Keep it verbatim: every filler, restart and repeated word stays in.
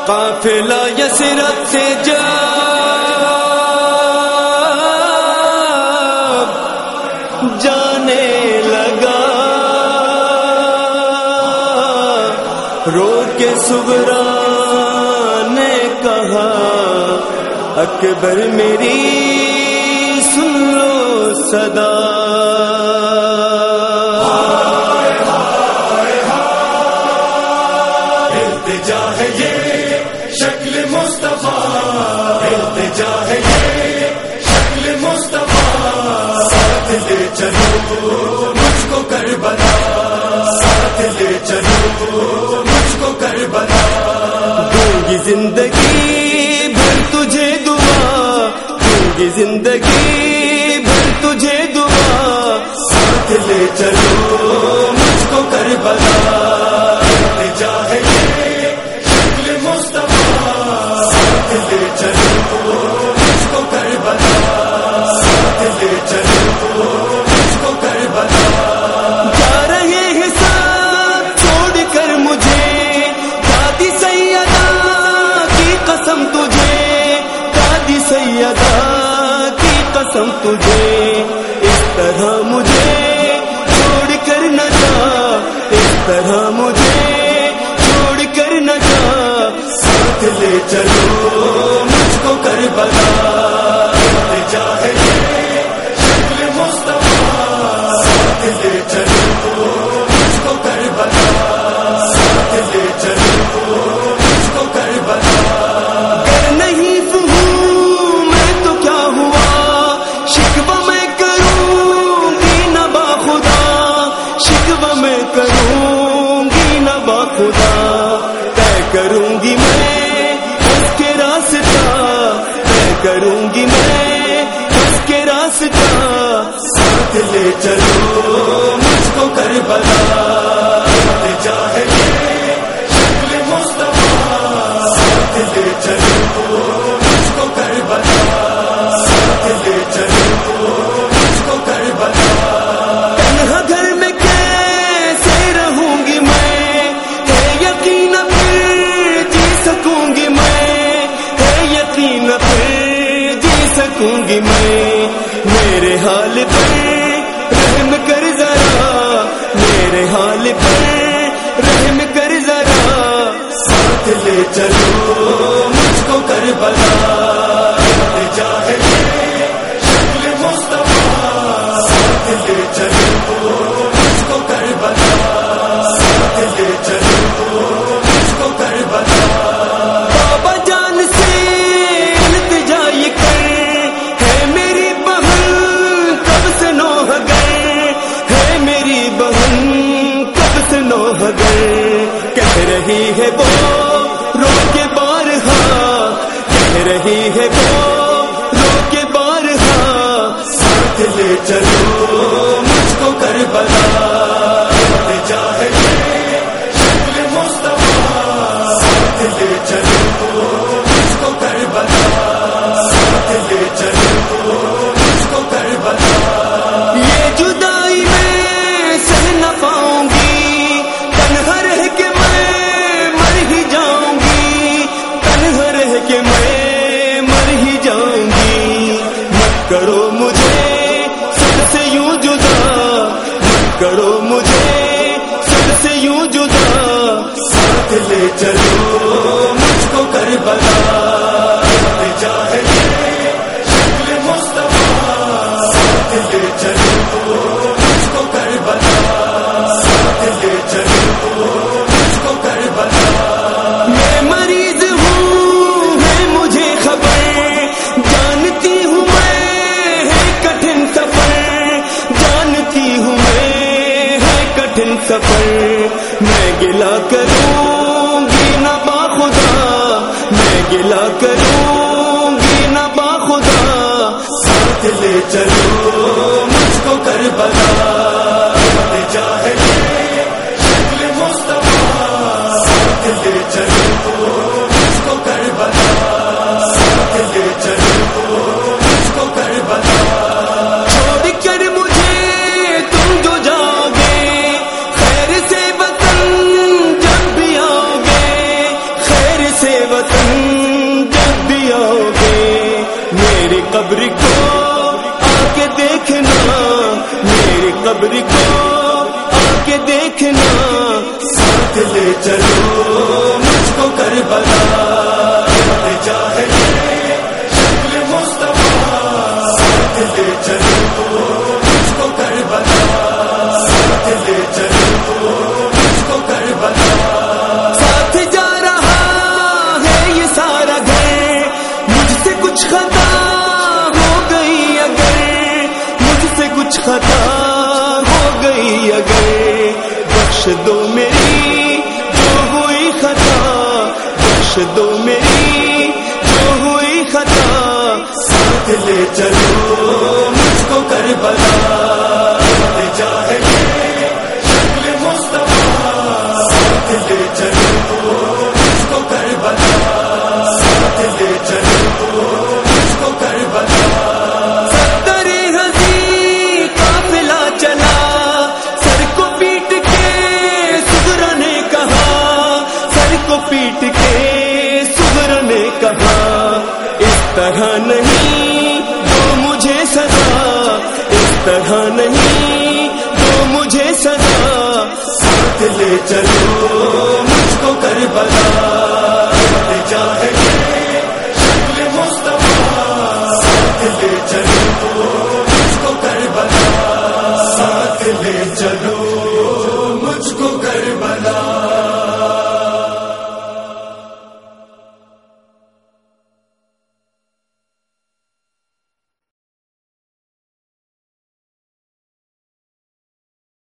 قافلہ یثرب سے جب جانے لگا، رو کے صغریٰ نے کہا اکبر میری سن لو صدا، التجا ہے یہ شکل مصطفیٰ، التجا ہے یہ شکل مصطفیٰ، ساتھ لے چلو مجھ کو کربلا، ساتھ لے چلو مجھ کو کربلا، دوں گی زندگی بھر تجھے دعا، دوں گی زندگی بھر تجھے دعا، ساتھ لے چلو مجھ کو کربلا، التجا ہے یہ شکل مصطفیٰ، ساتھ لے چلو مجھ کو کربلا، ساتھ لے چلو مجھ کو کربلا، جا رہے ہیں ساتھ چھوڑ کر مجھے، دادی سیدہ کی قسم تجھے، دادی سیدہ کی قسم تجھے، اس طرح مجھے چھوڑ کر نہ جا، اس طرح مجھے چھوڑ کر نہ جا، ساتھ لے چلو مجھ کو کربلا، التجا ہے یہ شکل مصطفیٰ، ساتھ لے چلو مجھ کو کربلا، ساتھ لے چلو مجھ کو کربلا، گر نہیں فہوں میں تو کیا ہوا، شکوہ میں کروں گی نہ باخدا، شکوہ میں کروں گی نہ باخدا، طے کروں گی میں اس کے راستہ، طے کروں گی میں اس کے راستہ، ساتھ لے چلو مجھ کو کربلا، التجا ہے یہ شکل مصطفیٰ، ساتھ لے چلو مجھ کو کربلا، ساتھ لے چلو مجھ کو کربلا، تنہا گھر میں کیسے رہوں گی میں، ہے یقین پھر جی سکوں گی میں، ہے یقین پھر جی سکوں گی میں، میرے حال پر رحم کر ذرا، میرے حال پر رحم کر ذرا، ساتھ لے چلو مجھ کو کربلا، التجا ہے یہ شکل مصطفیٰ، ساتھ لے چلو مجھ کو کربلا، ساتھ لے چلو مجھ کو کربلا، بابا جان سے التجا یہ کر، ہے میری بہن کب سے نوح گر، ہے میری بہن کب سے نوح گر، کہہ رہی ہے وہ رو کے بارہا، کہہ رہی ہے وہ رو کے بارہا، ساتھ لے چلو مجھ کو کربلا، التجا ہے یہ شکل مصطفیٰ، ساتھ لے چلو مجھ کو کربلا، ساتھ لے چلو مجھ کو کربلا، یہ جدائی میں سہ نہ پاؤں گی، تنہا رہ کے میں مر ہی جاؤں گی، تنہا رہ کے میں مر ہی جاؤں گی، مت کرو مجھے سب سے یوں جدا، مت کرو مجھے سب سے یوں جدا، ساتھ لے چلو مجھ کو کربلا، التجا ہے یہ شکل مصطفیٰ، ساتھ لے چلو مجھ کو کربلا، ساتھ لے چلو مجھ کو کربلا، میں مریض ہوں ہے مجھے خبر، جانتی ہوں میں ہے کٹھن سفر، جانتی ہوں میں ہے کٹھن سفر، میں گلا کروں گی نہ باخدا، میں گلا کروں گی نہ باخدا، ساتھ لے چلو مجھ کو کربلا، التجا ہے یہ شکل مصطفیٰ، ساتھ لے چلو مجھ کو کربلا، ساتھ لے چلو مجھ کو کربلا، چھوڑ کر مجھے تم جو جاؤ گے، خیر سے وطن جب بھی آؤ گے، خیر سے وطن قبر کو آ کے دیکھنا، ساتھ لے چلو مجھ کو کربلا، جاہل شکل مصطفیٰ، ساتھ لے چلو مجھ کو کربلا، ساتھ لے چلو مجھ کو کربلا، ساتھ جا رہا ہے یہ سارا گھر، مجھ سے کچھ خطا ہو گئی اگر، مجھ سے کچھ خطا ہو گئی اگر، بخش دو میری جو ہوئی خطا، بخش دو میری جو ہوئی خطا، ساتھ لے چلو مجھ کو کربلا، جاہل شکل مصطفیٰ، ساتھ لے چلو مجھ کو کربلا، ساتھ لے چلو مجھ کو کربلا، ستر ہزی قافلہ چلا، سر کو پیٹ کے سغرا نے کہا، سر کو پیٹ کے سغرا نے کہا، اس طرح نہیں دو مجھے سزا، اس طرح نہیں دو مجھے سزا، ساتھ لے چلو مجھ کو کربلا، جاہل شکل مصطفیٰ، ساتھ لے چلو مجھ کو کربلا، ساتھ لے چلو